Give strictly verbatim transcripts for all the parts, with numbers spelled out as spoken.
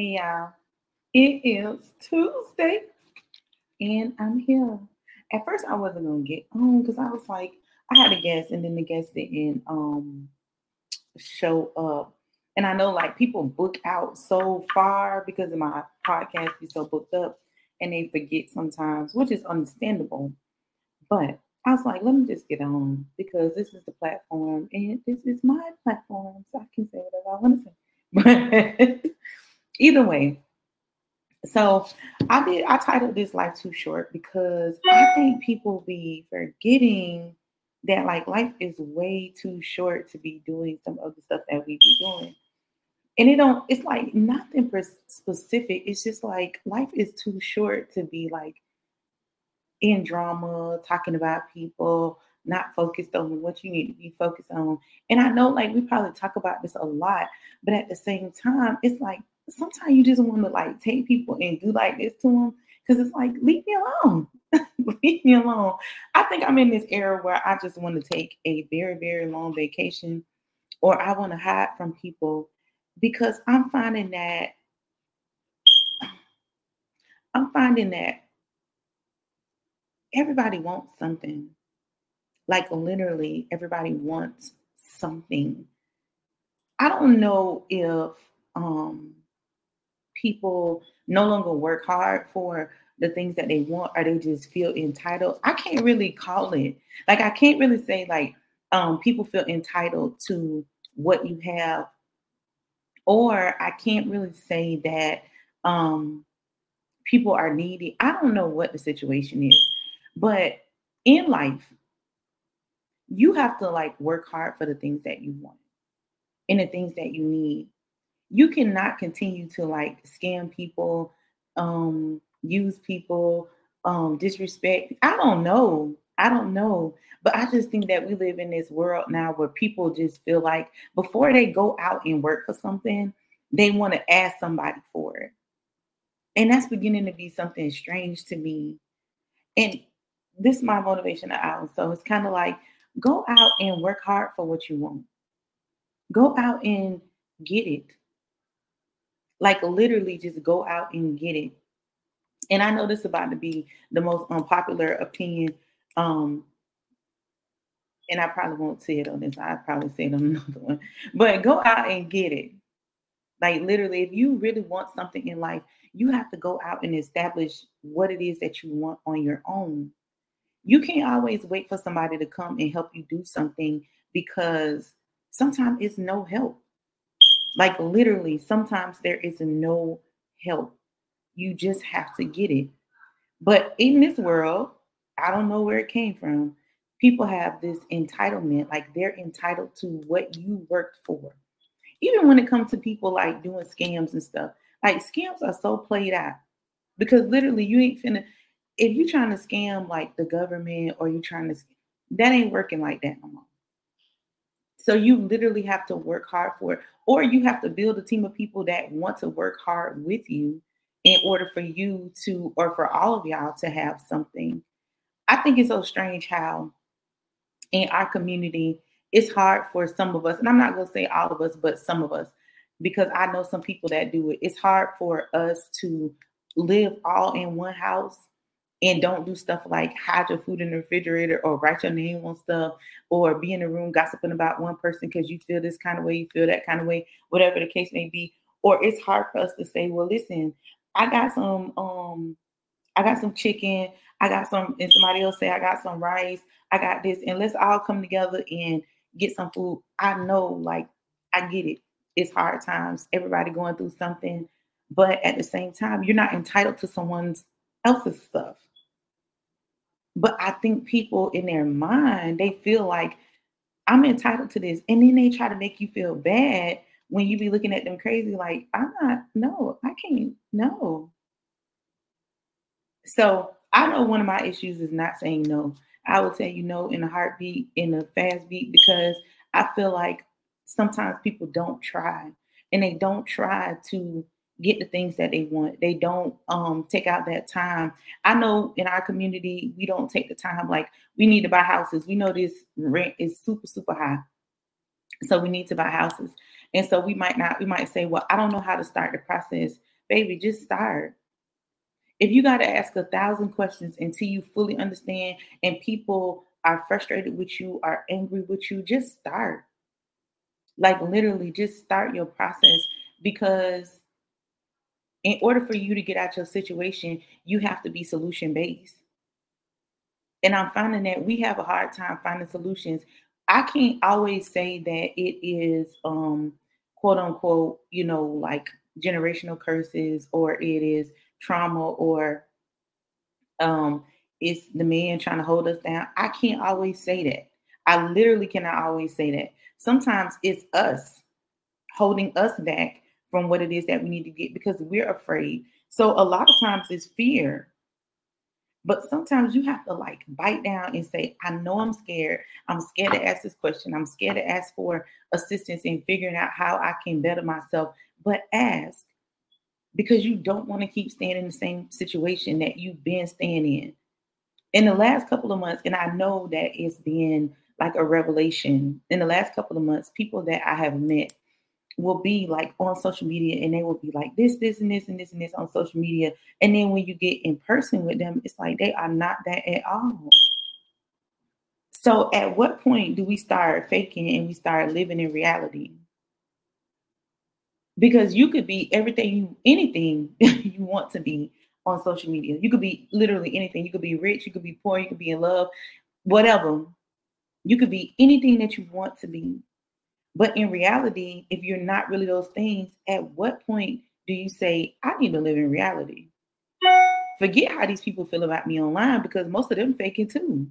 Hey y'all, it is Tuesday and I'm here. At first I wasn't gonna get on because I was like, I had a guest and then the guest didn't um show up. And I know like people book out so far because of my podcast be so booked up and they forget sometimes, which is understandable. But I was like, let me just get on because this is the platform and this is my platform, so I can say whatever I want to say. But either way, so I did. I titled this "Life Too Short" because I think people be forgetting that like life is way too short to be doing some of the stuff that we be doing, and it don't. It's like nothing pers- specific. It's just like life is too short to be like in drama, talking about people, not focused on what you need to be focused on. And I know like we probably talk about this a lot, but at the same time, it's like sometimes you just want to like take people and do like this to them because it's like leave me alone. Leave me alone. I think I'm in this era where I just want to take a very, very long vacation or I want to hide from people because I'm finding that I'm finding that everybody wants something. Like literally, everybody wants something. I don't know if um, people no longer work hard for the things that they want, or they just feel entitled. I can't really call it. Like I can't really say like um, people feel entitled to what you have, or I can't really say that um, people are needy. I don't know what the situation is, but in life, you have to like work hard for the things that you want and the things that you need. You cannot continue to like scam people, um, use people, um, disrespect. I don't know. I don't know. But I just think that we live in this world now where people just feel like before they go out and work for something, they want to ask somebody for it. And that's beginning to be something strange to me. And this is my motivation out. So it's kind of like go out and work hard for what you want. Go out and get it. Like literally just go out and get it. And I know this is about to be the most unpopular opinion. Um, and I probably won't say it on this. I'll probably say it on another one. But go out and get it. Like literally, if you really want something in life, you have to go out and establish what it is that you want on your own. You can't always wait for somebody to come and help you do something because sometimes it's no help. Like literally, sometimes there is no help. You just have to get it. But in this world, I don't know where it came from. People have this entitlement, like they're entitled to what you worked for. Even when it comes to people like doing scams and stuff, like scams are so played out because literally you ain't finna, if you trying to scam like the government or you trying to, that ain't working like that no more. So you literally have to work hard for it, or you have to build a team of people that want to work hard with you in order for you to, or for all of y'all to have something. I think it's so strange how in our community, it's hard for some of us, and I'm not going to say all of us, but some of us, because I know some people that do it. It's hard for us to live all in one house and don't do stuff like hide your food in the refrigerator or write your name on stuff or be in the room gossiping about one person because you feel this kind of way, you feel that kind of way, whatever the case may be. Or it's hard for us to say, well, listen, I got some um I got some chicken, I got some, and somebody else say I got some rice, I got this, and let's all come together and get some food. I know, like, I get it. It's hard times, everybody going through something, but at the same time, you're not entitled to someone else's stuff. But I think people in their mind, they feel like I'm entitled to this. And then they try to make you feel bad when you be looking at them crazy, like, I'm not, no, I can't, no. So I know one of my issues is not saying no. I will tell you no in a heartbeat, in a fast beat, because I feel like sometimes people don't try and they don't try to get the things that they want. They don't um, take out that time. I know in our community, we don't take the time. Like we need to buy houses. We know this rent is super, super high. So we need to buy houses. And so we might not, we might say, well, I don't know how to start the process, baby, just start. If you got to ask a thousand questions until you fully understand and people are frustrated with you, are angry with you, just start. Like literally just start your process, because in order for you to get out your situation, you have to be solution based. And I'm finding that we have a hard time finding solutions. I can't always say that it is um quote unquote, you know, like generational curses, or it is trauma, or um it's the man trying to hold us down. I can't always say that. I literally cannot always say that. Sometimes it's us holding us back from what it is that we need to get because we're afraid. So a lot of times it's fear. But sometimes you have to like bite down and say, I know I'm scared. I'm scared to ask this question. I'm scared to ask for assistance in figuring out how I can better myself. But ask, because you don't want to keep staying in the same situation that you've been staying in. In the last couple of months, and I know that it's been like a revelation, in the last couple of months, people that I have met will be like on social media and they will be like this, this, and this, and this, and this on social media. And then when you get in person with them, it's like they are not that at all. So at what point do we start faking and we start living in reality? Because you could be everything you, anything you want to be on social media. You could be literally anything. You could be rich, you could be poor, you could be in love, whatever. You could be anything that you want to be. But in reality, if you're not really those things, at what point do you say, I need to live in reality? Forget how these people feel about me online, because most of them faking too.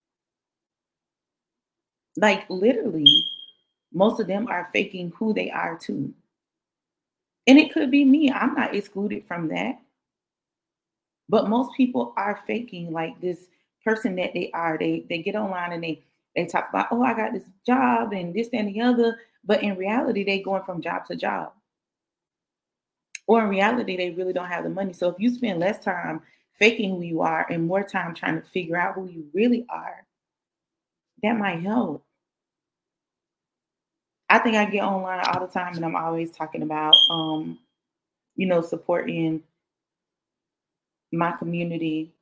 Like literally, most of them are faking who they are too. And it could be me. I'm not excluded from that. But most people are faking like this person that they are. They they get online and they they talk about, oh, I got this job and this and the other. But in reality, they going from job to job. Or in reality, they really don't have the money. So if you spend less time faking who you are and more time trying to figure out who you really are, that might help. I think I get online all the time and I'm always talking about, um, you know, supporting my community,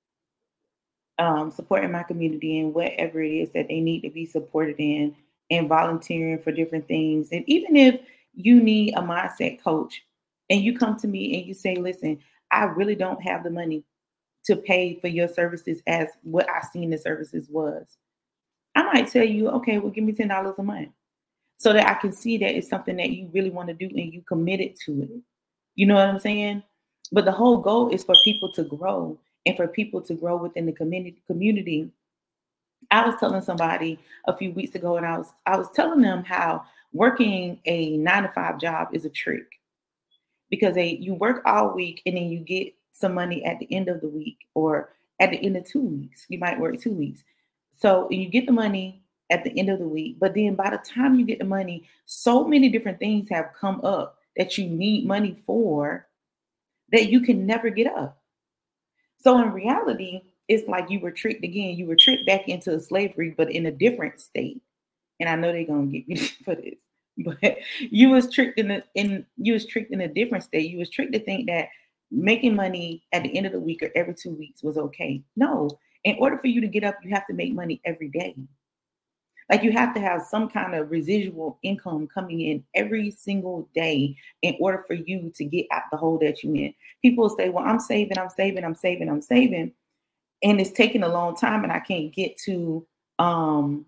um, supporting my community in whatever it is that they need to be supported in, and volunteering for different things. And even if you need a mindset coach and you come to me and you say, listen, I really don't have the money to pay for your services as what I seen the services was, I might tell you, okay, well, give me ten dollars a month so that I can see that it's something that you really want to do and you committed to it. You know what I'm saying? But the whole goal is for people to grow and for people to grow within the community community. I was telling somebody a few weeks ago, and I was I was telling them how working a nine to five job is a trick, because they you work all week and then you get some money at the end of the week, or at the end of two weeks. You might work two weeks. So you get the money at the end of the week, but then by the time you get the money, so many different things have come up that you need money for that you can never get up. So in reality, it's like you were tricked again. You were tricked back into slavery, but in a different state. And I know they're gonna get me for this, but you was tricked in a in you was tricked in a different state. You was tricked to think that making money at the end of the week or every two weeks was okay. No, in order for you to get up, you have to make money every day. Like you have to have some kind of residual income coming in every single day in order for you to get out the hole that you're in. People say, well, I'm saving, I'm saving, I'm saving, I'm saving. And it's taking a long time and I can't get to um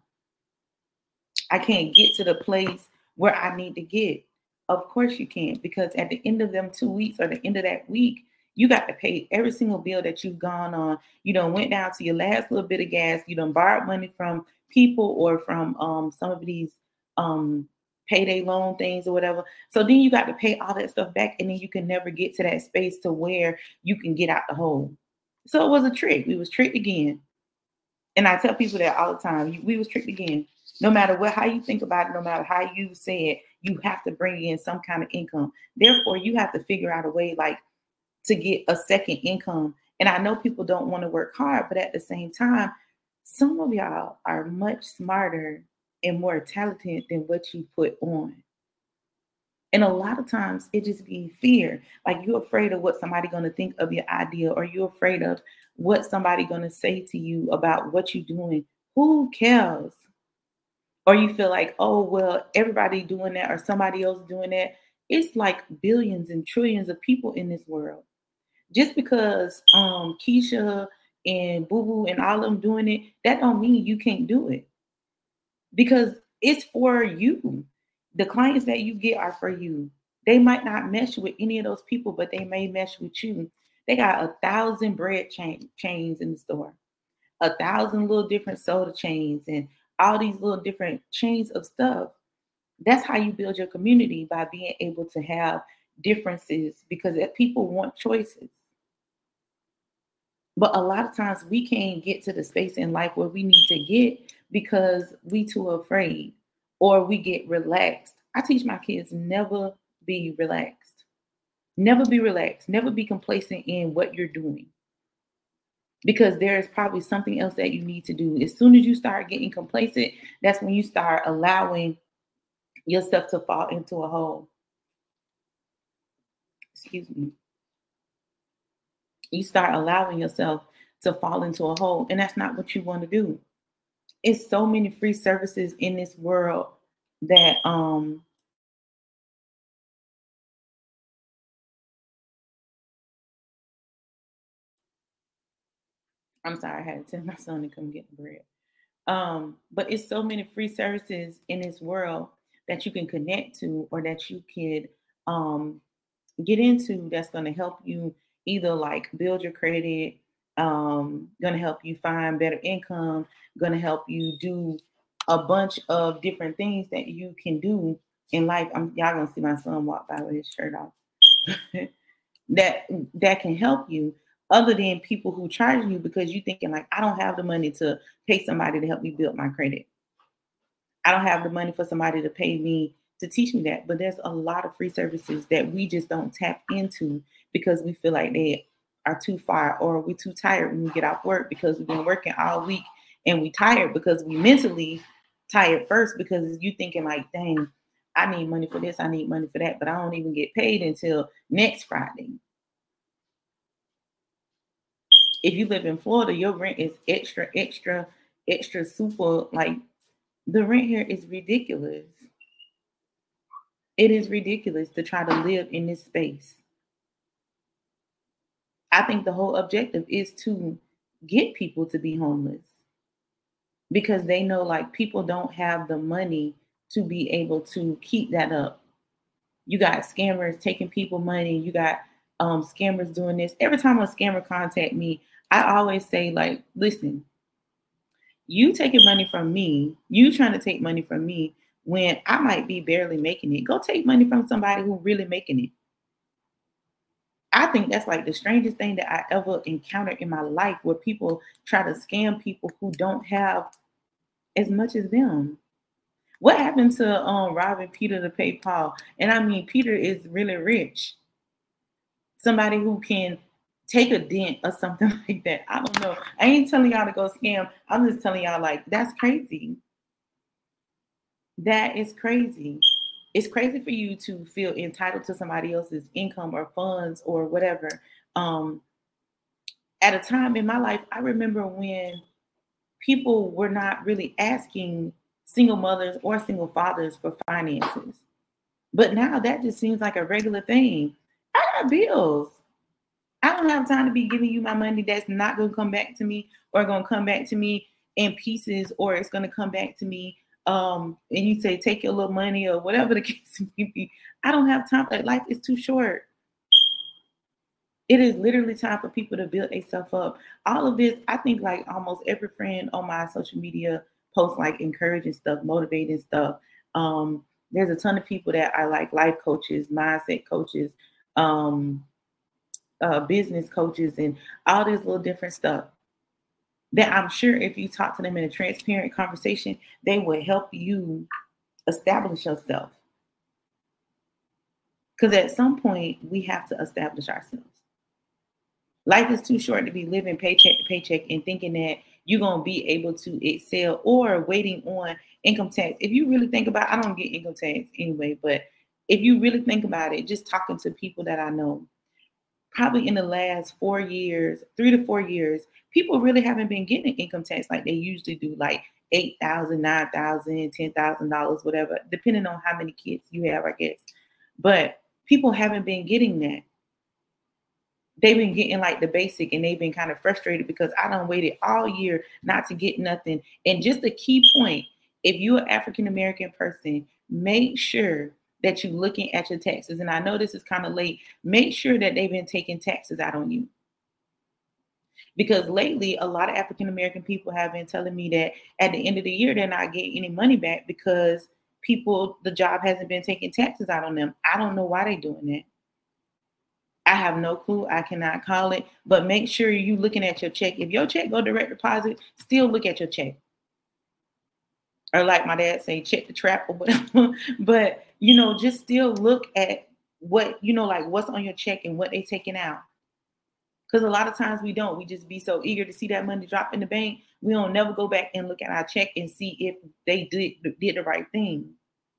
I can't get to the place where I need to get. Of course you can, because at the end of them two weeks or the end of that week, you got to pay every single bill that you've gone on. You done went down to your last little bit of gas. You done borrowed money from people or from um, some of these um, payday loan things or whatever. So then you got to pay all that stuff back, and then you can never get to that space to where you can get out the hole. So it was a trick. We was tricked again. And I tell people that all the time. We was tricked again. No matter what, how you think about it, no matter how you say it, you have to bring in some kind of income. Therefore, you have to figure out a way like to get a second income. And I know people don't want to work hard, but at the same time, some of y'all are much smarter and more talented than what you put on. And a lot of times it just be fear. Like you're afraid of what somebody going to think of your idea, or you're afraid of what somebody going to say to you about what you're doing. Who cares? Or you feel like, oh, well, everybody doing that or somebody else doing that. It's like billions and trillions of people in this world. Just because um, Keisha and Boo Boo and all of them doing it, that don't mean you can't do it. Because it's for you. The clients that you get are for you. They might not mesh with any of those people, but they may mesh with you. They got a thousand bread chain, chains in the store, a thousand little different soda chains, and all these little different chains of stuff. That's how you build your community, by being able to have differences, because people want choices. But a lot of times we can't get to the space in life where we need to get because we too afraid, or we get relaxed. I teach my kids never be relaxed. Never be relaxed. Never be complacent in what you're doing. Because there is probably something else that you need to do. As soon as you start getting complacent, that's when you start allowing yourself to fall into a hole. Excuse me. You start allowing yourself to fall into a hole, and that's not what you want to do. It's so many free services in this world that um I'm sorry, I had to tell my son to come get the bread. Um, but it's so many free services in this world that you can connect to, or that you could um get into, that's going to help you either like build your credit, um, going to help you find better income, going to help you do a bunch of different things that you can do in life. I'm, y'all gonna see my son walk by with his shirt off. that that can help you, other than people who charge you because you thinking like, I don't have the money to pay somebody to help me build my credit. I don't have the money for somebody to pay me to teach me that. But there's a lot of free services that we just don't tap into because we feel like they are too far, or we're too tired when we get off work because we've been working all week, and we tired because we mentally tired first, because you thinking like, dang, I need money for this, I need money for that, but I don't even get paid until next Friday. If you live in Florida, your rent is extra, extra, extra super. Like, the rent here is ridiculous. It is ridiculous to try to live in this space. I think the whole objective is to get people to be homeless, because they know like people don't have the money to be able to keep that up. You got scammers taking people money. You got um, scammers doing this. Every time a scammer contact me, I always say like, listen, you taking money from me, you trying to take money from me when I might be barely making it. Go take money from somebody who really making it. I think that's like the strangest thing that I ever encountered in my life, where people try to scam people who don't have as much as them. What happened to um, robbing Peter to pay Paul? And I mean, Peter is really rich. Somebody who can take a dent or something like that. I don't know. I ain't telling y'all to go scam. I'm just telling y'all like, that's crazy. That is crazy. It's crazy for you to feel entitled to somebody else's income or funds or whatever. Um, at a time in my life, I remember when people were not really asking single mothers or single fathers for finances. But now that just seems like a regular thing. I got bills. I don't have time to be giving you my money that's not going to come back to me, or going to come back to me in pieces, or it's going to come back to me. Um, and you say, take your little money or whatever the case may be. I don't have time. Like, life is too short. It is literally time for people to build themselves up. All of this, I think like almost every friend on my social media posts like encouraging stuff, motivating stuff. Um, there's a ton of people that are like life coaches, mindset coaches, um, uh, business coaches, and all this little different stuff that I'm sure if you talk to them in a transparent conversation, they will help you establish yourself. Because at some point, we have to establish ourselves. Life is too short to be living paycheck to paycheck and thinking that you're going to be able to excel, or waiting on income tax. If you really think about it, I don't get income tax anyway, but If you really think about it, just talking to people that I know, probably in the last four years, three to four years, people really haven't been getting income tax like they usually do, like eight thousand dollars, nine thousand dollars, ten thousand dollars, whatever, depending on how many kids you have, I guess. But people haven't been getting that. They've been getting like the basic, and they've been kind of frustrated because I done waited all year not to get nothing. And just a key point, if you're an African-American person, make sure that you're looking at your taxes. And I know this is kind of late. Make sure that they've been taking taxes out on you. Because lately, a lot of African-American people have been telling me that at the end of the year, they're not getting any money back because people, the job hasn't been taking taxes out on them. I don't know why they're doing that. I have no clue. I cannot call it. But make sure you're looking at your check. If your check go direct deposit, still look at your check. Or like my dad say, check the trap or whatever. But, you know, just still look at what, you know, like what's on your check and what they taking out. Because a lot of times we don't. We just be so eager to see that money drop in the bank. We don't never go back and look at our check and see if they did, did the right thing.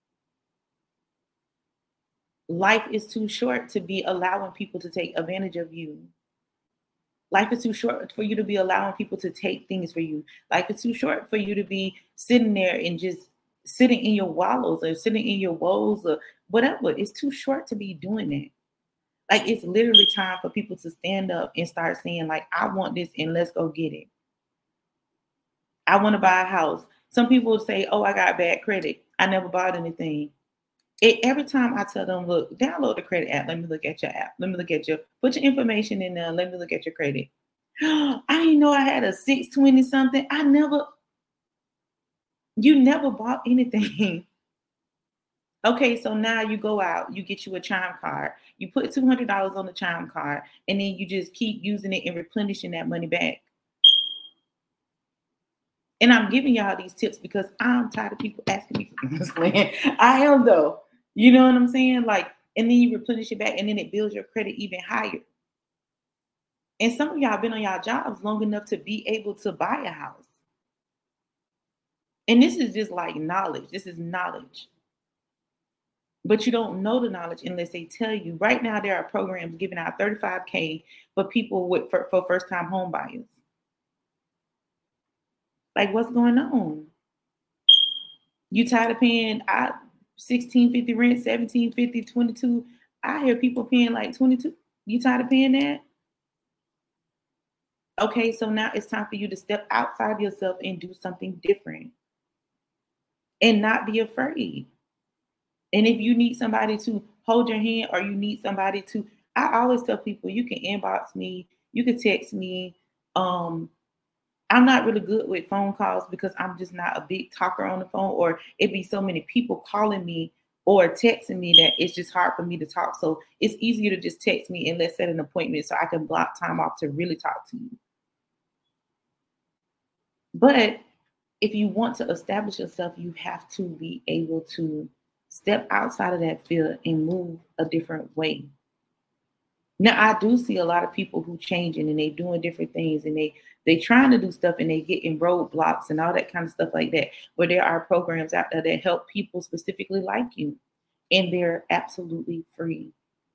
Life is too short to be allowing people to take advantage of you. Life is too short for you to be allowing people to take things for you. Life is too short for you to be sitting there and just sitting in your wallows or sitting in your woes or whatever. It's too short to be doing that. Like, it's literally time for people to stand up and start saying, like, I want this and let's go get it. I want to buy a house. Some people will say, oh, I got bad credit. I never bought anything. It, every time I tell them, look, download the credit app. Let me look at your app. Let me look at your, put your information in there. Let me look at your credit. I didn't know I had a six twenty something. I never, you never bought anything. Okay, so now you go out, you get you a Chime card. You put two hundred dollars on the Chime card, and then you just keep using it and replenishing that money back. And I'm giving y'all these tips because I'm tired of people asking me for this land. I am though. You know what I'm saying? Like, and then you replenish it back and then it builds your credit even higher. And some of y'all been on y'all jobs long enough to be able to buy a house. And this is just like knowledge. This is knowledge. But you don't know the knowledge unless they tell you. Right now, there are programs giving out thirty-five K for people with for, for first-time home buyers. Like, what's going on? You tired of paying I, sixteen fifty rent, seventeen fifty, twenty-two? I hear people paying like twenty-two. You tired of paying that? Okay, so now it's time for you to step outside yourself and do something different. And not be afraid. And if you need somebody to hold your hand or you need somebody to, I always tell people, you can inbox me, you can text me. Um, I'm not really good with phone calls because I'm just not a big talker on the phone, or it be so many people calling me or texting me that it's just hard for me to talk. So it's easier to just text me and let's set an appointment so I can block time off to really talk to you. But if you want to establish yourself, you have to be able to step outside of that field and move a different way. Now, I do see a lot of people who changing and they doing different things and they they trying to do stuff and they get in roadblocks and all that kind of stuff like that, where there are programs out there that help people specifically like you, and they're absolutely free.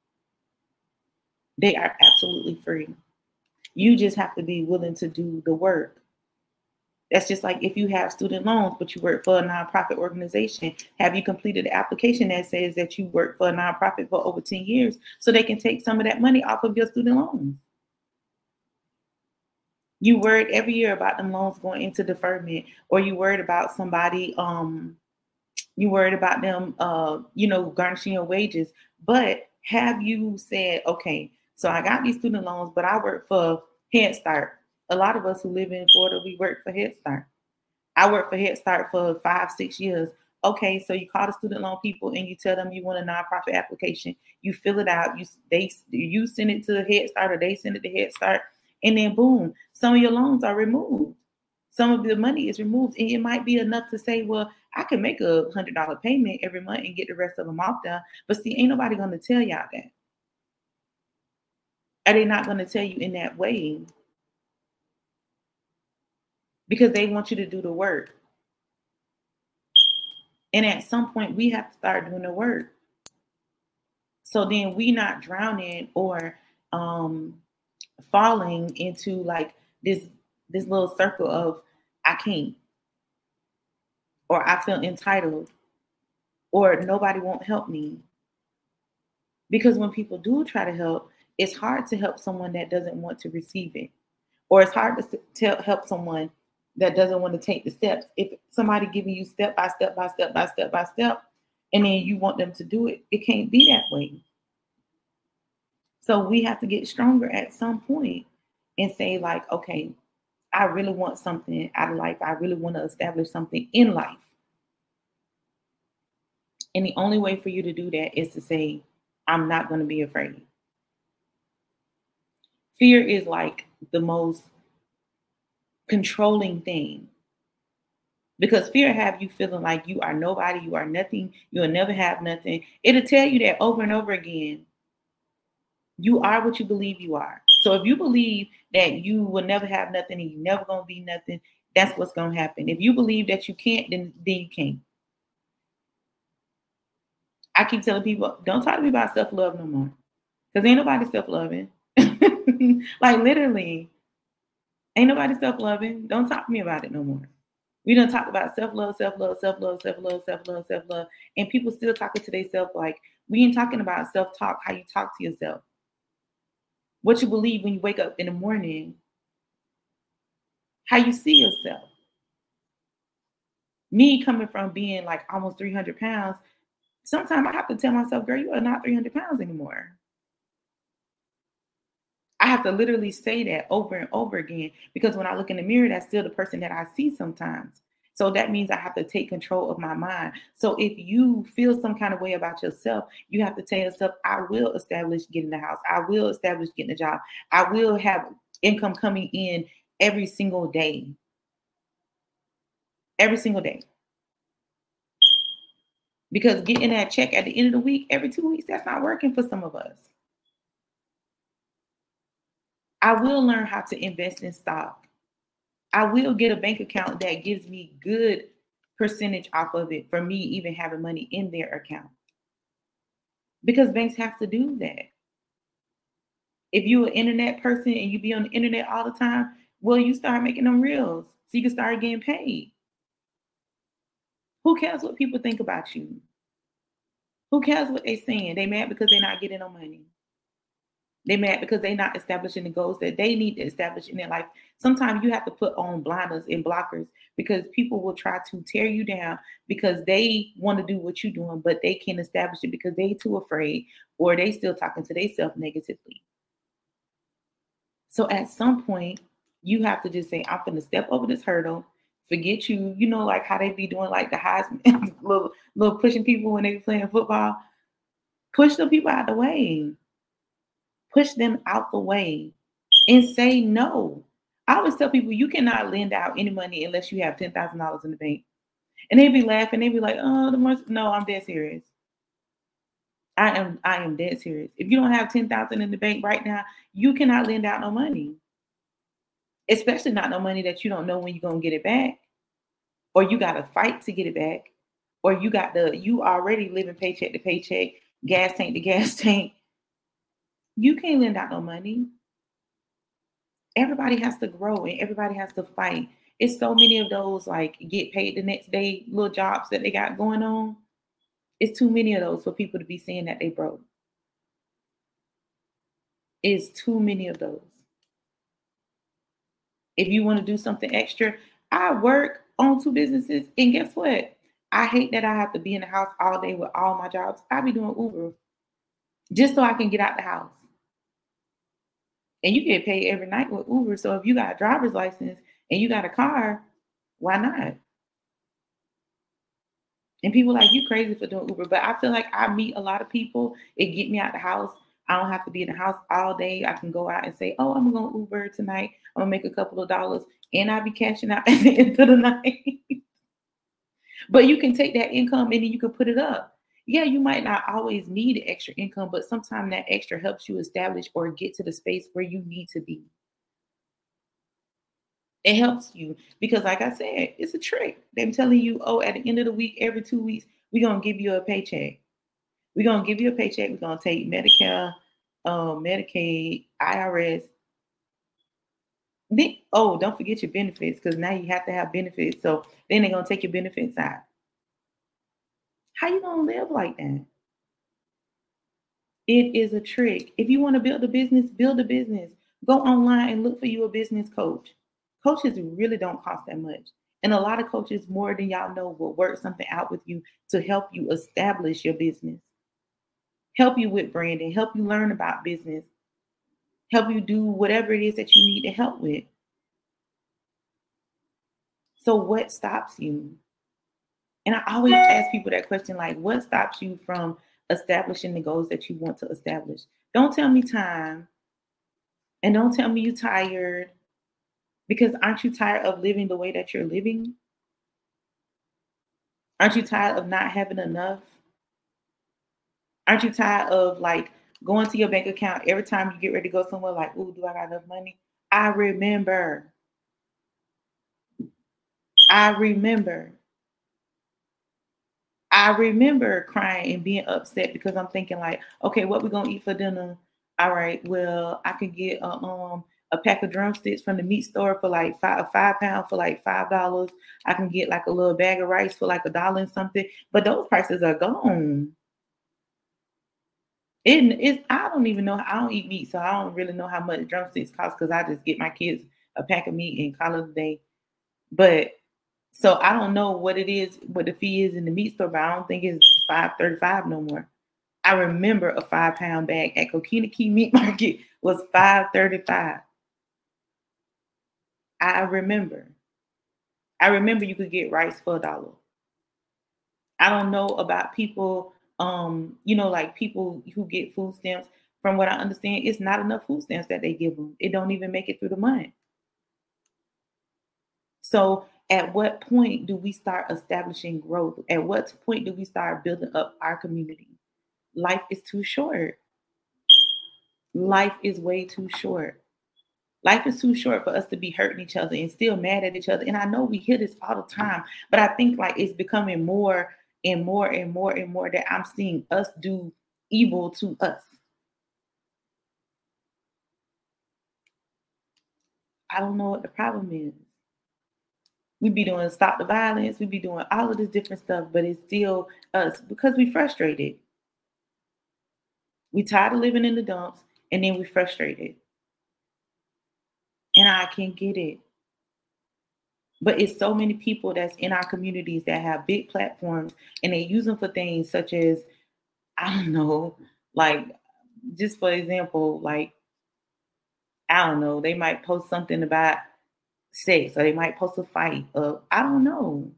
They are absolutely free. You just have to be willing to do the work. That's just like if you have student loans, but you work for a nonprofit organization. Have you completed the application that says that you work for a nonprofit for over ten years so they can take some of that money off of your student loans? You worried every year about them loans going into deferment, or you worried about somebody, um, you worried about them, uh, you know, garnishing your wages. But have you said, okay, so I got these student loans, but I work for Head Start. A lot of us who live in Florida, we work for Head Start. I worked for Head Start for five, six years. Okay, so you call the student loan people and you tell them you want a nonprofit application. You fill it out. You they you send it to Head Start, or they send it to Head Start, and then boom, some of your loans are removed. Some of the money is removed, and it might be enough to say, well, I can make a hundred dollar payment every month and get the rest of them off there. But see, ain't nobody going to tell y'all that. Are they not going to tell you in that way? Because they want you to do the work. And at some point, we have to start doing the work. So then we not drowning or um, falling into like this this little circle of I can't, or I feel entitled, or nobody won't help me. Because when people do try to help, it's hard to help someone that doesn't want to receive it, or it's hard to tell, help someone that doesn't want to take the steps. If somebody giving you step by step by step by step by step, and then you want them to do it, it can't be that way. So we have to get stronger at some point and say like, okay, I really want something out of life. I really want to establish something in life. And the only way for you to do that is to say, I'm not going to be afraid. Fear is like the most controlling thing, because fear have you feeling like you are nobody, you are nothing, you'll never have nothing. It'll tell you that over and over again. You are what you believe you are. So if you believe that you will never have nothing and you're never going to be nothing, that's what's going to happen. If you believe that you can't, then, then you can't. I keep telling people, don't talk to me about self-love no more. Because ain't nobody self-loving. Like literally, ain't nobody self-loving. Don't talk to me about it no more. We don't talk about self-love, self-love, self-love, self-love, self-love, self-love. And people still talking to themselves like, we ain't talking about self-talk, how you talk to yourself. What you believe when you wake up in the morning, how you see yourself. Me coming from being like almost three hundred pounds, sometimes I have to tell myself, girl, you are not three hundred pounds anymore. I have to literally say that over and over again, because when I look in the mirror, that's still the person that I see sometimes. So that means I have to take control of my mind. So if you feel some kind of way about yourself, you have to tell yourself, I will establish getting a house. I will establish getting a job. I will have income coming in every single day. Every single day. Because getting that check at the end of the week, every two weeks, that's not working for some of us. I will learn how to invest in stock. I will get a bank account that gives me good percentage off of it for me even having money in their account. Because banks have to do that. If you're an internet person and you be on the internet all the time, well, you start making them reels so you can start getting paid. Who cares what people think about you? Who cares what they're saying? They mad because they're not getting no money. They mad because they're not establishing the goals that they need to establish in their life. Sometimes you have to put on blinders and blockers, because people will try to tear you down because they want to do what you're doing, but they can't establish it because they too afraid, or they still talking to themselves negatively. So at some point, you have to just say, I'm going to step over this hurdle, forget you. You know, like how they be doing like the Heisman, little, little pushing people when they be playing football. Push the people out the way. Push them out the way and say no. I always tell people, you cannot lend out any money unless you have ten thousand dollars in the bank. And they be laughing. They be like, oh, the most. No, I'm dead serious. I am I am dead serious. If you don't have ten thousand dollars in the bank right now, you cannot lend out no money. Especially not no money that you don't know when you're going to get it back. Or you got to fight to get it back. Or you got the, you already living paycheck to paycheck, gas tank to gas tank. You can't lend out no money. Everybody has to grow and everybody has to fight. It's so many of those like get paid the next day little jobs that they got going on. It's too many of those for people to be saying that they broke. It's too many of those. If you want to do something extra, I work on two businesses, and guess what? I hate that I have to be in the house all day with all my jobs. I be doing Uber just so I can get out the house. And you get paid every night with Uber. So if you got a driver's license and you got a car, why not? And people like, you crazy for doing Uber. But I feel like I meet a lot of people. It get me out the house. I don't have to be in the house all day. I can go out and say, oh, I'm going to Uber tonight. I'm going to make a couple of dollars. And I'll be cashing out at the end of the night. But you can take that income and then you can put it up. Yeah, you might not always need extra income, but sometimes that extra helps you establish or get to the space where you need to be. It helps you because, like I said, it's a trick. They're telling you, oh, at the end of the week, every two weeks, we're going to give you a paycheck. We're going to give you a paycheck. We're going to take Medicare, um, Medicaid, I R S. Then, oh, don't forget your benefits, because now you have to have benefits. So then they're going to take your benefits out. How you going to live like that? It is a trick. If you want to build a business, build a business. Go online and look for you a business coach. Coaches really don't cost that much. And a lot of coaches, more than y'all know, will work something out with you to help you establish your business, help you with branding, help you learn about business, help you do whatever it is that you need to help with. So what stops you? And I always ask people that question, like, what stops you from establishing the goals that you want to establish? Don't tell me time, and don't tell me you're tired, because aren't you tired of living the way that you're living? Aren't you tired of not having enough? Aren't you tired of like going to your bank account every time you get ready to go somewhere, like, ooh, do I got enough money? I remember. I remember. I remember crying and being upset because I'm thinking like, okay, what we gonna eat for dinner? All right, well, I can get a, um a pack of drumsticks from the meat store for like five a five pound for like five dollars. I can get like a little bag of rice for like a dollar and something, but those prices are gone. It, it's I don't even know. I don't eat meat, so I don't really know how much drumsticks cost, because I just get my kids a pack of meat and call it a day. But so I don't know what it is, what the fee is in the meat store, but I don't think it's five thirty five no more. I remember a five pound bag at Coquina Key Meat Market was five thirty five. I remember. I remember you could get rice for a dollar. I don't know about people, um, you know, like people who get food stamps. From what I understand, it's not enough food stamps that they give them. It don't even make it through the month. So at what point do we start establishing growth? At what point do we start building up our community? Life is too short. Life is way too short. Life is too short for us to be hurting each other and still mad at each other. And I know we hear this all the time, but I think like it's becoming more and more and more and more that I'm seeing us do evil to us. I don't know what the problem is. We be doing stop the violence, we be doing all of this different stuff, but it's still us because we frustrated. We tired of living in the dumps, and then we frustrated. And I can get it. But it's so many people that's in our communities that have big platforms, and they use them for things such as, I don't know, like, just for example, like, I don't know, they might post something about sex, or they might post a fight, or I don't know.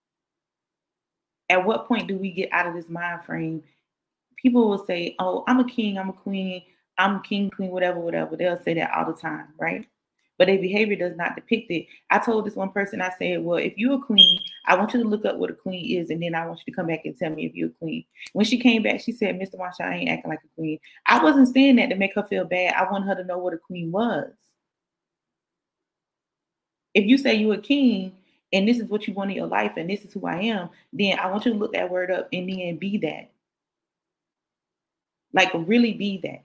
At what point do we get out of this mind frame? People will say, oh, I'm a king, I'm a queen, I'm king, queen, whatever, whatever. They'll say that all the time, right? But their behavior does not depict it. I told this one person, I said, well, if you're a queen, I want you to look up what a queen is, and then I want you to come back and tell me if you're a queen. When she came back, she said, mister Marshall, I ain't acting like a queen. I wasn't saying that to make her feel bad. I want her to know what a queen was. If you say you're a king, and this is what you want in your life, and this is who I am, then I want you to look that word up and then be that. Like, really be that.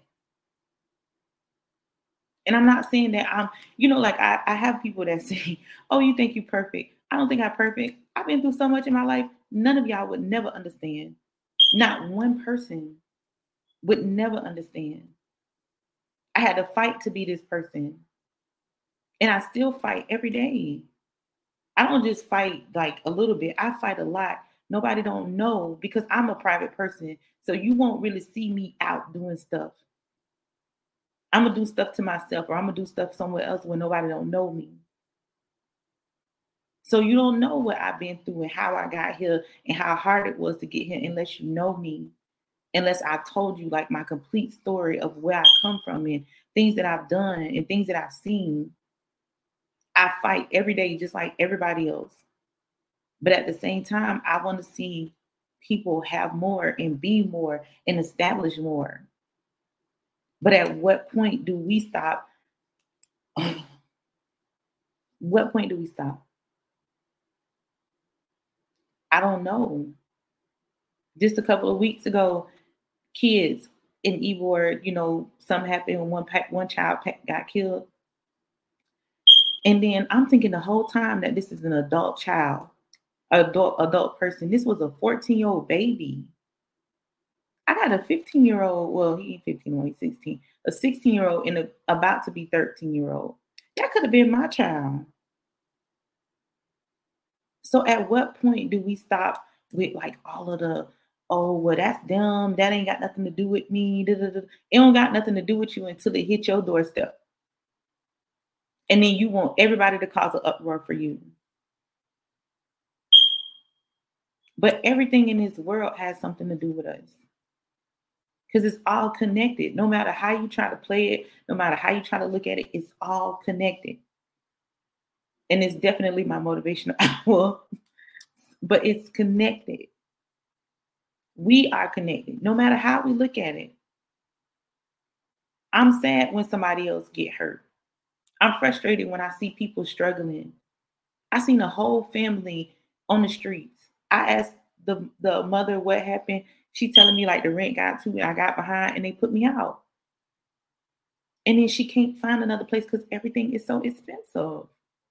And I'm not saying that I'm, you know, like I, I have people that say, oh, you think you're perfect. I don't think I'm perfect. I've been through so much in my life. None of y'all would never understand. Not one person would never understand. I had to fight to be this person. And I still fight every day. I don't just fight like a little bit. I fight a lot. Nobody don't know because I'm a private person. So you won't really see me out doing stuff. I'm gonna do stuff to myself, or I'm gonna do stuff somewhere else where nobody don't know me. So you don't know what I've been through and how I got here and how hard it was to get here unless you know me, unless I told you like my complete story of where I come from and things that I've done and things that I've seen. I fight every day just like everybody else. But at the same time, I want to see people have more and be more and establish more. But at what point do we stop? What point do we stop? I don't know. Just a couple of weeks ago, kids in Ybor, you know, something happened when one pa- one child pa- got killed. And then I'm thinking the whole time that this is an adult child, adult adult person. This was a fourteen year old baby. I got a fifteen year old. Well, he ain't fifteen, well, he's sixteen. A sixteen year old and a about to be thirteen year old. That could have been my child. So at what point do we stop with like all of the, oh, well, that's them. That ain't got nothing to do with me. Da, da, da. It don't got nothing to do with you until it hit your doorstep. And then you want everybody to cause an uproar for you. But everything in this world has something to do with us. Because it's all connected. No matter how you try to play it, no matter how you try to look at it, it's all connected. And it's definitely my motivational hour, but it's connected. We are connected, no matter how we look at it. I'm sad when somebody else get hurt. I'm frustrated when I see people struggling. I seen a whole family on the streets. I asked the, the mother what happened. She telling me like the rent got to me, I got behind and they put me out. And then she can't find another place because everything is so expensive.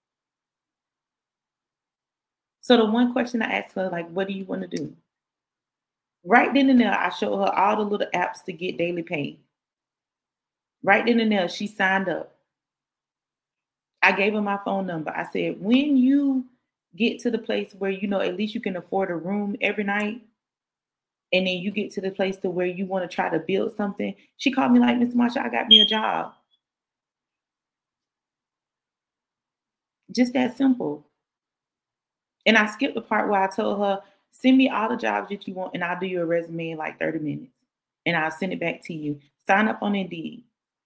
So the one question I asked her, like, what do you want to do? Right then and there, I showed her all the little apps to get daily pay. Right then and there, she signed up. I gave her my phone number. I said, when you get to the place where you know at least you can afford a room every night, and then you get to the place to where you want to try to build something. She called me like, Miss Marsha, I got me a job. Just that simple. And I skipped the part where I told her, send me all the jobs that you want and I'll do your resume in like thirty minutes. And I'll send it back to you. Sign up on Indeed.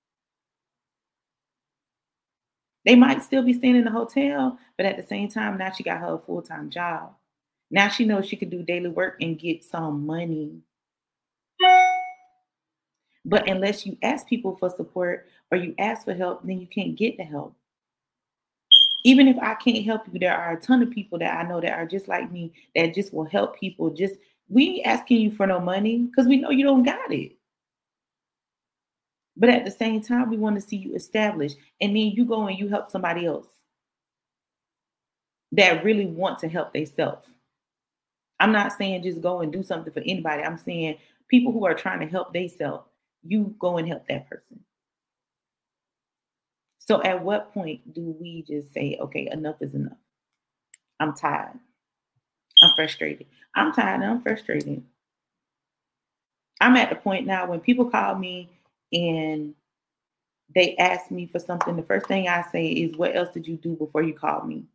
They might still be staying in the hotel, but at the same time, now she got her a full-time job. Now she knows she can do daily work and get some money. But unless you ask people for support or you ask for help, then you can't get the help. Even if I can't help you, there are a ton of people that I know that are just like me that just will help people. Just we ain't asking you for no money because we know you don't got it. But at the same time, we want to see you established. And then you go and you help somebody else that really want to help themselves. I'm not saying just go and do something for anybody. I'm saying people who are trying to help themselves, you go and help that person. So at what point do we just say, okay, enough is enough? I'm tired. I'm frustrated. I'm tired and I'm frustrated. I'm at the point now when people call me and they ask me for something, the first thing I say is, what else did you do before you called me?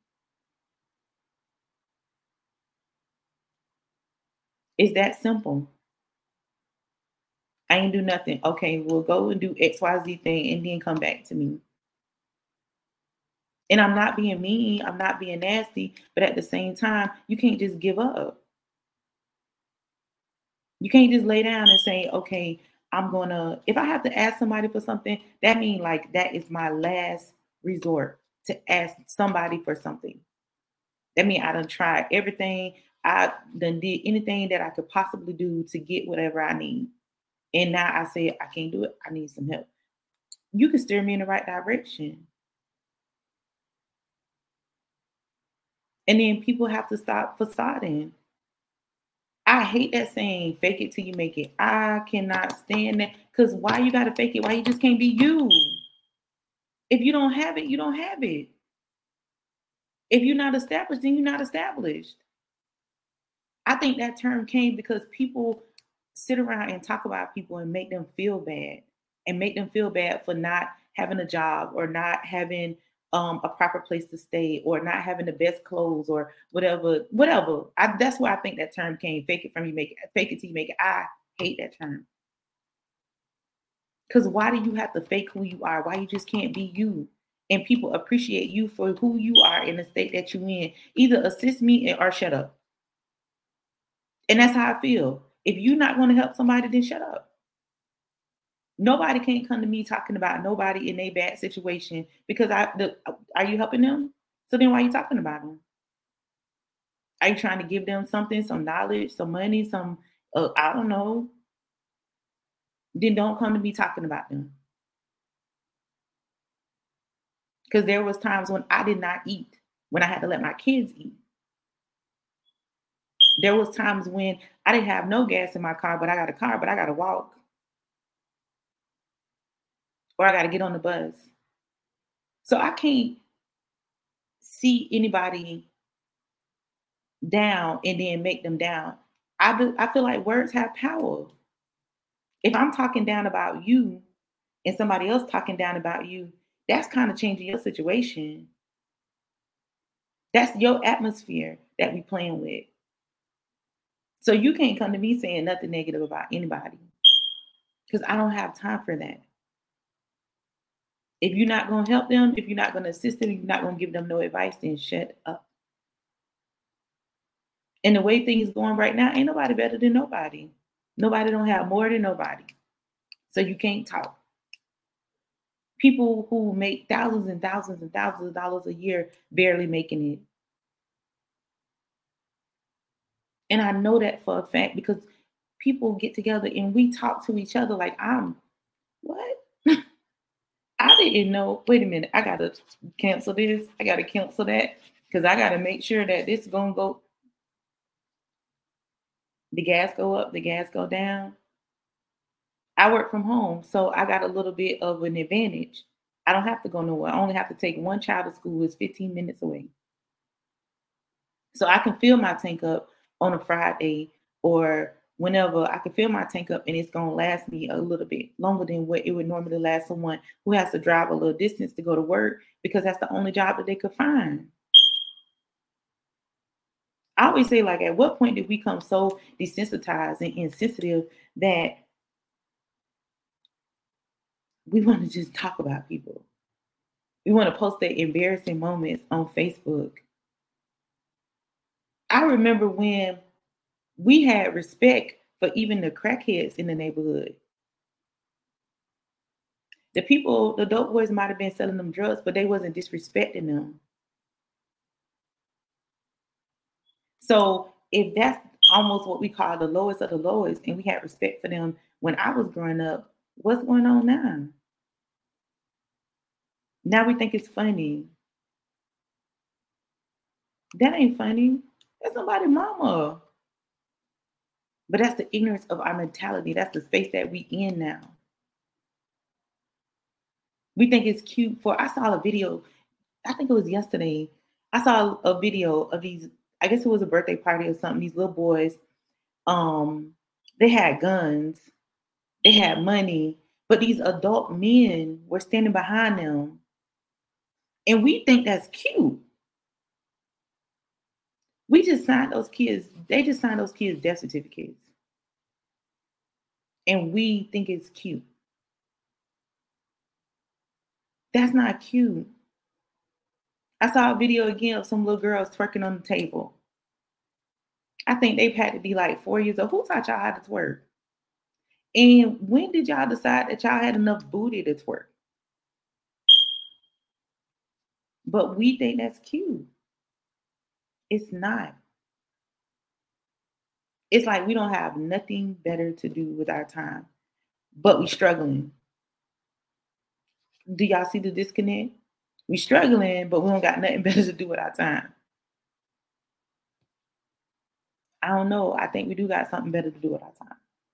It's that simple. I ain't do nothing. Okay, we'll go and do X Y Z thing and then come back to me. And I'm not being mean, I'm not being nasty, but at the same time, you can't just give up. You can't just lay down and say, okay, I'm gonna, if I have to ask somebody for something, that means like that is my last resort to ask somebody for something. That means I done tried everything. I done did anything that I could possibly do to get whatever I need. And now I say I can't do it. I need some help. You can steer me in the right direction. And then people have to stop facading. I hate that saying, fake it till you make it. I cannot stand that. Because why you gotta fake it? Why you just can't be you? If you don't have it, you don't have it. If you're not established, then you're not established. I think that term came because people sit around and talk about people and make them feel bad and make them feel bad for not having a job or not having um, a proper place to stay or not having the best clothes or whatever, whatever. I, that's where I think that term came. Fake it from you make it, fake it till you make it. I hate that term. Because why do you have to fake who you are? Why you just can't be you? And people appreciate you for who you are in the state that you're in. Either assist me or shut up. And that's how I feel. If you're not going to help somebody, then shut up. Nobody can't come to me talking about nobody in a bad situation because I the, are you helping them? So then why are you talking about them? Are you trying to give them something, some knowledge, some money, some uh, I don't know. then don't come to me talking about them. Because there was times when I did not eat, when I had to let my kids eat. There was times when I didn't have no gas in my car, but I got a car, but I got to walk. Or I got to get on the bus. So I can't see anybody down and then make them down. I do, I feel like words have power. If I'm talking down about you and somebody else talking down about you, that's kind of changing your situation. That's your atmosphere that we playing with. So you can't come to me saying nothing negative about anybody because I don't have time for that. If you're not going to help them, if you're not going to assist them, you're not going to give them no advice, then shut up. And the way things going right now, ain't nobody better than nobody. Nobody don't have more than nobody. So you can't talk. People who make thousands and thousands and thousands of dollars a year barely making it. And I know that for a fact because people get together and we talk to each other like I'm, what? I didn't know. Wait a minute. I got to cancel this. I got to cancel that because I got to make sure that this is going to go. The gas go up, the gas go down. I work from home, so I got a little bit of an advantage. I don't have to go nowhere. I only have to take one child to school. It's fifteen minutes away. So I can fill my tank up on a Friday or whenever. I can fill my tank up and it's going to last me a little bit longer than what it would normally last someone who has to drive a little distance to go to work because that's the only job that they could find. I always say, like, at what point did we become so desensitized and insensitive that we want to just talk about people? We want to post their embarrassing moments on Facebook. I remember when we had respect for even the crackheads in the neighborhood. The people, the dope boys might have been selling them drugs, but they wasn't disrespecting them. So if that's almost what we call the lowest of the lowest, and we had respect for them when I was growing up, what's going on now? Now we think it's funny. That ain't funny. That's somebody's mama. But that's the ignorance of our mentality. That's the space that we in now. We think it's cute for, I saw a video, I think it was yesterday. I saw a video of these, I guess it was a birthday party or something. These little boys, um, they had guns, they had money, but these adult men were standing behind them. And we think that's cute. We just signed those kids, they just signed those kids' death certificates. And we think it's cute. That's not cute. I saw a video again of some little girls twerking on the table. I think they've had to be like four years old. Who taught y'all how to twerk? And when did y'all decide that y'all had enough booty to twerk? But we think that's cute. It's not. It's like we don't have nothing better to do with our time, but we struggling. Do y'all see the disconnect? We struggling, but we don't got nothing better to do with our time. I don't know. I think we do got something better to do with our time.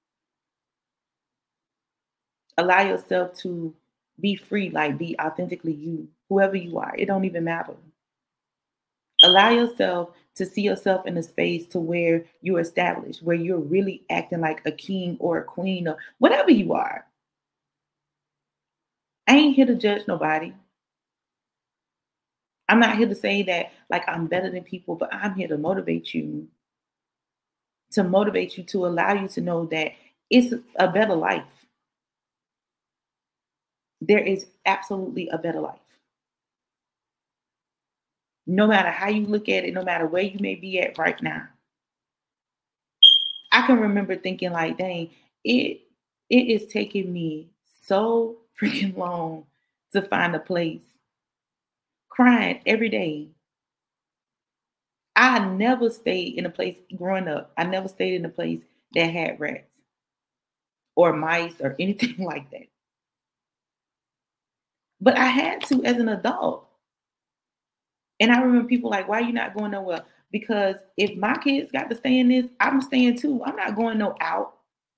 Allow yourself to be free, like be authentically you, whoever you are. It don't even matter. Allow yourself to see yourself in a space to where you're established, where you're really acting like a king or a queen or whatever you are. I ain't here to judge nobody. I'm not here to say that like I'm better than people, but I'm here to motivate you, to motivate you, to allow you to know that it's a better life. There is absolutely a better life. No matter how you look at it, no matter where you may be at right now. I can remember thinking like, dang, it it is taking me so freaking long to find a place. Crying every day. I never stayed in a place growing up. I never stayed in a place that had rats. or mice or anything like that. But I had to as an adult. And I remember people like, why are you not going nowhere? Because if my kids got to stay in this, I'm staying too. I'm not going no out.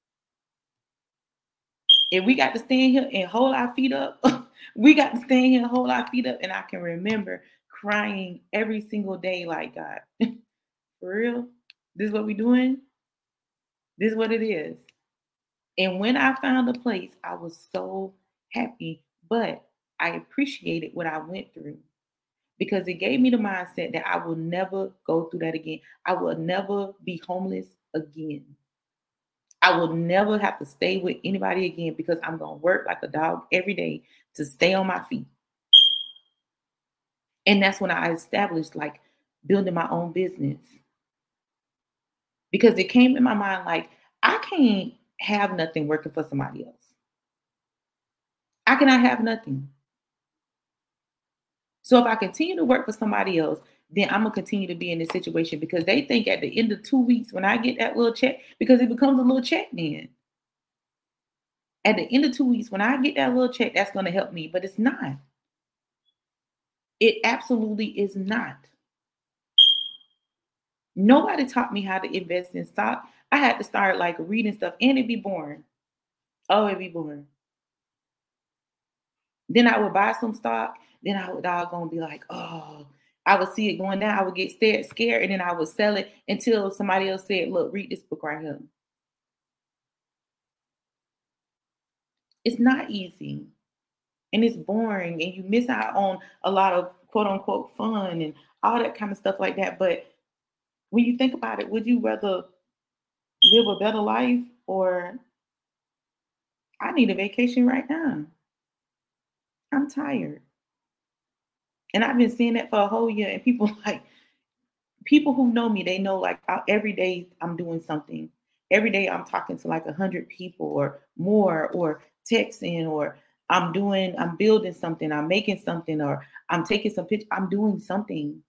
If we got to stand here and hold our feet up, we got to stand here and hold our feet up. And I can remember crying every single day, like, God, for real? This is what we doing? This is what it is. And when I found a place, I was so happy, but I appreciated what I went through because it gave me the mindset that I will never go through that again. I will never be homeless again. I will never have to stay with anybody again because I'm going to work like a dog every day to stay on my feet. And that's when I established like building my own business. Because it came in my mind like, I can't have nothing working for somebody else. I cannot have nothing. So if I continue to work for somebody else, then I'm going to continue to be in this situation because they think at the end of two weeks when I get that little check, because it becomes a little check then. At the end of two weeks, when I get that little check, that's going to help me, but it's not. It absolutely is not. Nobody taught me how to invest in stock. I had to start like reading stuff and it'd be boring. Oh, it'd be boring. Then I would buy some stock. Then I would all gonna be like, oh, I would see it going down. I would get scared, scared, and then I would sell it until somebody else said, look, read this book right here. It's not easy. And it's boring. And you miss out on a lot of quote unquote fun and all that kind of stuff like that. But when you think about it, would you rather live a better life or I need a vacation right now? I'm tired. And I've been seeing that for a whole year. And people like, people who know me, they know like I, every day I'm doing something. Every day I'm talking to like a hundred people or more, or texting, or I'm doing, I'm building something, I'm making something, or I'm taking some pictures. I'm doing something.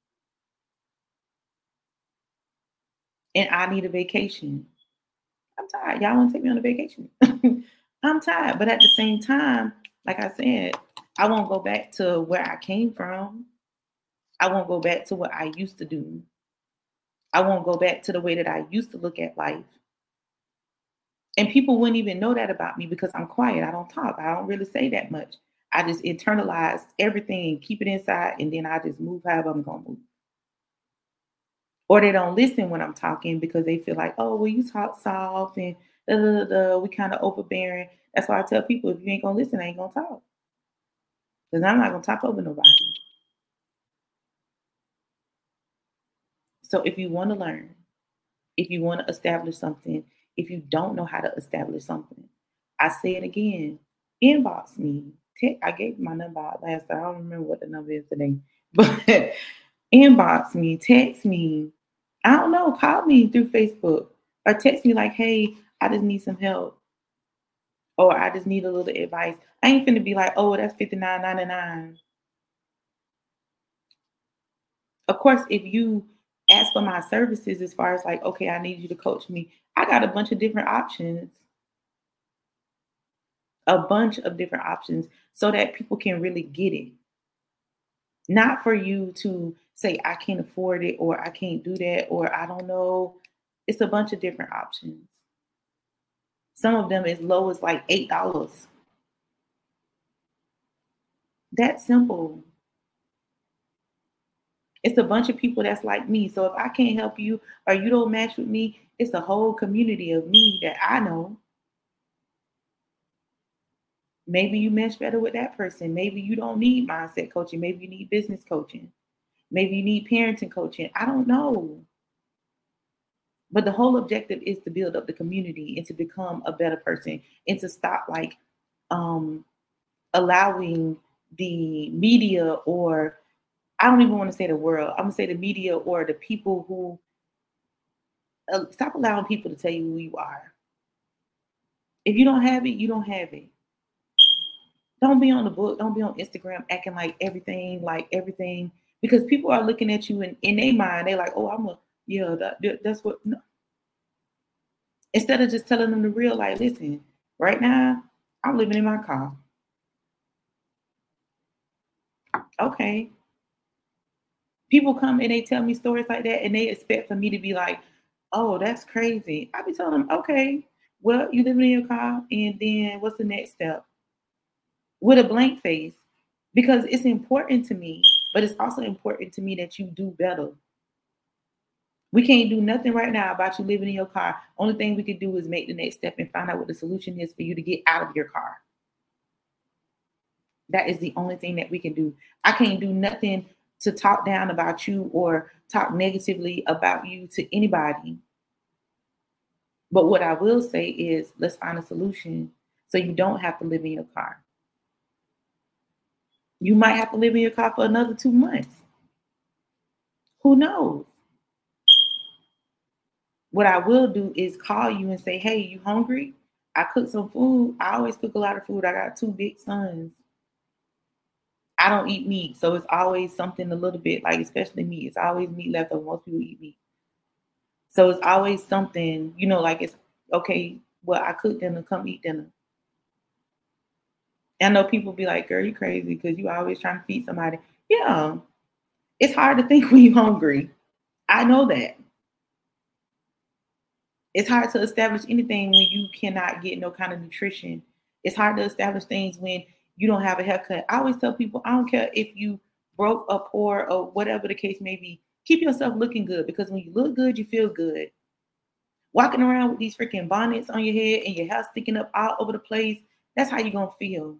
And I need a vacation. I'm tired. Y'all want to take me on a vacation? I'm tired. But at the same time, like I said, I won't go back to where I came from. I won't go back to what I used to do. I won't go back to the way that I used to look at life. And people wouldn't even know that about me because I'm quiet. I don't talk. I don't really say that much. I just internalize everything and keep it inside. And then I just move however I'm going to move. Or they don't listen when I'm talking because they feel like, oh, well, you talk soft and da, da, da, da, we kind of overbearing. That's why I tell people, if you ain't going to listen, I ain't going to talk. Because I'm not going to talk over nobody. So if you want to learn, if you want to establish something, if you don't know how to establish something, I say it again, inbox me. I gave my number out last time. I don't remember what the number is today. But inbox me, text me. I don't know, call me through Facebook or text me like, hey, I just need some help. Or I just need a little advice. I ain't finna be like, oh, that's fifty-nine ninety-nine. Of course, if you ask for my services as far as like, okay, I need you to coach me, I got a bunch of different options. A bunch of different options so that people can really get it. Not for you to say, I can't afford it, or I can't do that, or I don't know. It's a bunch of different options. Some of them as low as like eight dollars. That's simple. It's a bunch of people that's like me. So if I can't help you or you don't match with me, it's a whole community of me that I know. Maybe you mesh better with that person. Maybe you don't need mindset coaching. Maybe you need business coaching. Maybe you need parenting coaching. I don't know. But the whole objective is to build up the community and to become a better person and to stop like um, allowing the media, or I don't even want to say the world. I'm going to say the media or the people who uh, stop allowing people to tell you who you are. If you don't have it, you don't have it. Don't be on the book. Don't be on Instagram acting like everything, like everything, because people are looking at you and in their mind, they're like, oh, I'm a, yeah, that, that's what. No. Instead of just telling them the real, like, listen, Right now, I'm living in my car. Okay. People come and they tell me stories like that and they expect for me to be like, oh, that's crazy. I be telling them, okay, well, you living in your car and then what's the next step? With a blank face. Because it's important to me, but it's also important to me that you do better. We can't do nothing right now about you living in your car. Only thing we can do is make the next step and find out what the solution is for you to get out of your car. That is the only thing that we can do. I can't do nothing to talk down about you or talk negatively about you to anybody. But what I will say is let's find a solution so you don't have to live in your car. You might have to live in your car for another two months. Who knows? What I will do is call you and say, hey, you hungry? I cooked some food. I always cook a lot of food. I got two big sons. I don't eat meat. So it's always something a little bit like, especially meat. It's always meat left over. Most people eat meat. So it's always something, you know, like it's okay. Well, I cooked dinner. Come eat dinner. I know people be like, girl, you crazy because you always trying to feed somebody. Yeah. It's hard to think when you're hungry. I know that. It's hard to establish anything when you cannot get no kind of nutrition. It's hard to establish things when you don't have a haircut. I always tell people, I don't care if you broke or poor or whatever the case may be, keep yourself looking good because when you look good, you feel good. Walking around with these freaking bonnets on your head and your hair sticking up all over the place, that's how you're going to feel.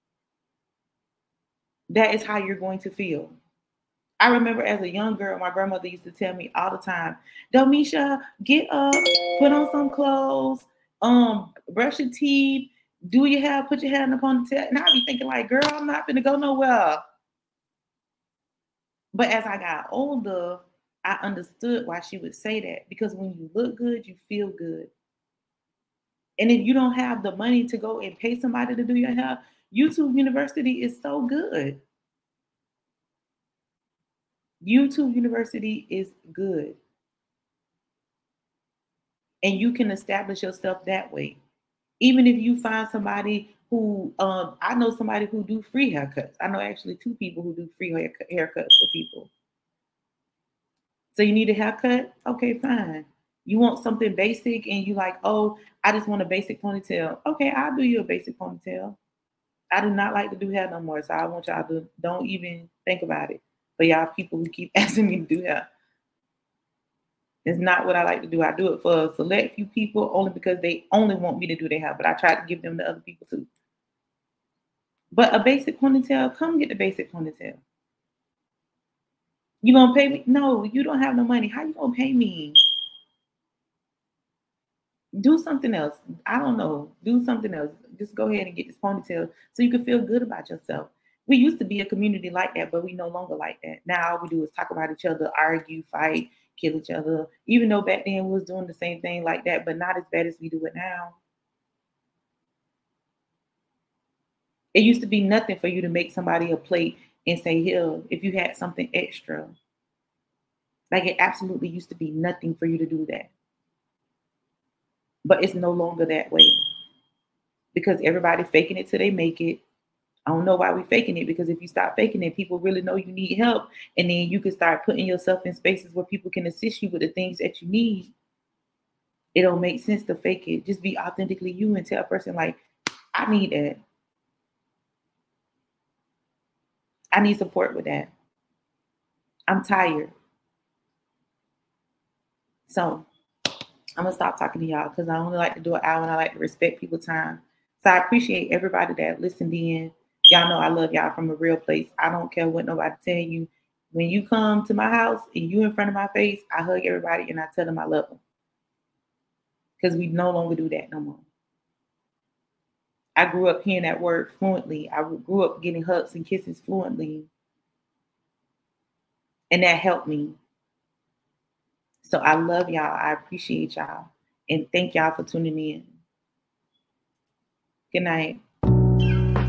That is how you're going to feel. I remember as a young girl, my grandmother used to tell me all the time, Domisha, get up, put on some clothes, um, brush your teeth, do your hair, put your hair in the ponytail. And I'd be thinking like, girl, I'm not gonna go nowhere. But as I got older, I understood why she would say that. Because when you look good, you feel good. And if you don't have the money to go and pay somebody to do your hair, YouTube University is so good. YouTube University is good. And you can establish yourself that way. Even if you find somebody who, um, I know somebody who do free haircuts. I know actually two people who do free hair, haircuts for people. So you need a haircut? Okay, fine. You want something basic and you like, oh, I just want a basic ponytail. Okay, I'll do you a basic ponytail. I do not like to do hair no more, so I want y'all to don't even think about it. For y'all people who keep asking me to do hair. It's not what I like to do. I do it for a select few people only because they only want me to do their hair, but I try to give them to other people too. But a basic ponytail, come get the basic ponytail. You gonna pay me? No, you don't have no money. How you gonna pay me? Do something else. I don't know. Do something else. Just go ahead and get this ponytail so you can feel good about yourself. We used to be a community like that, but we no longer like that. Now all we do is talk about each other, argue, fight, kill each other. Even though back then we was doing the same thing like that, but not as bad as we do it now. It used to be nothing for you to make somebody a plate and say, here, if you had something extra. Like it absolutely used to be nothing for you to do that. But it's no longer that way. Because everybody faking it till they make it. I don't know why we're faking it, because if you stop faking it, people really know you need help. And then you can start putting yourself in spaces where people can assist you with the things that you need. It don't make sense to fake it. Just be authentically you and tell a person like, I need that. I need support with that. I'm tired. So I'm gonna stop talking to y'all because I only like to do an hour and I like to respect people's time. So I appreciate everybody that listened in. Y'all know I love y'all from a real place. I don't care what nobody tell you. When you come to my house and you in front of my face, I hug everybody and I tell them I love them. Because we no longer do that no more. I grew up hearing that word fluently. I grew up getting hugs and kisses fluently. And that helped me. So I love y'all. I appreciate y'all. And thank y'all for tuning in. Good night.